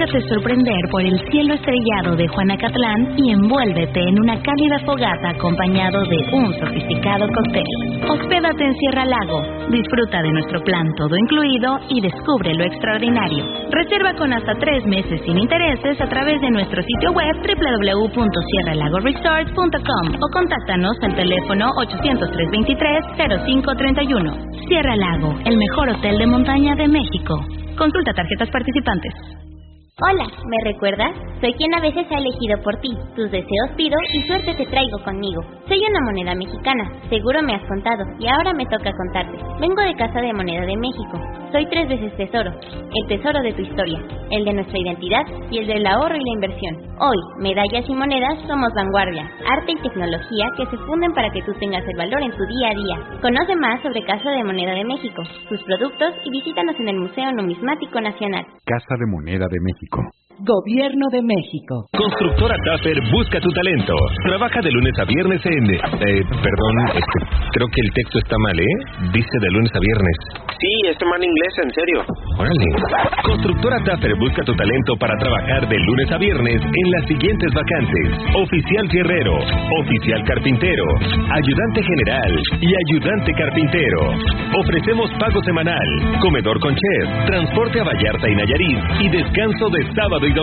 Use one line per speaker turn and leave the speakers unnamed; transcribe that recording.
Déjate sorprender por el cielo estrellado de Juanacatlán y envuélvete en una cálida fogata acompañado de un sofisticado cóctel. Hospédate en Sierra Lago, disfruta de nuestro plan todo incluido y descubre lo extraordinario. Reserva con hasta 3 meses sin intereses a través de nuestro sitio web www.sierralagoresorts.com o contáctanos al teléfono 800-323-0531. Sierra Lago, el mejor hotel de montaña de México. Consulta tarjetas participantes.
Hola, ¿me recuerdas? Soy quien a veces ha elegido por ti. Tus deseos pido y suerte te traigo conmigo. Soy una moneda mexicana, seguro me has contado, y ahora me toca contarte. Vengo de Casa de Moneda de México. Soy 3 veces tesoro, el tesoro de tu historia, el de nuestra identidad y el del ahorro y la inversión. Hoy, medallas y monedas somos vanguardia, arte y tecnología que se funden para que tú tengas el valor en tu día a día. Conoce más sobre Casa de Moneda de México, sus productos y visítanos en el Museo Numismático Nacional.
Casa de Moneda de México.
Gobierno de México.
Constructora Taffer busca tu talento. Trabaja de lunes a viernes en... creo que el texto está mal, ¿eh? Dice de lunes a viernes.
Sí, este mal inglés, en serio.
Órale. Constructora Taffer busca tu talento para trabajar de lunes a viernes en las siguientes vacantes: oficial fierrero, oficial carpintero, ayudante general y ayudante carpintero. Ofrecemos pago semanal, comedor con chef, transporte a Vallarta y Nayarit y descanso de sábado y domingo.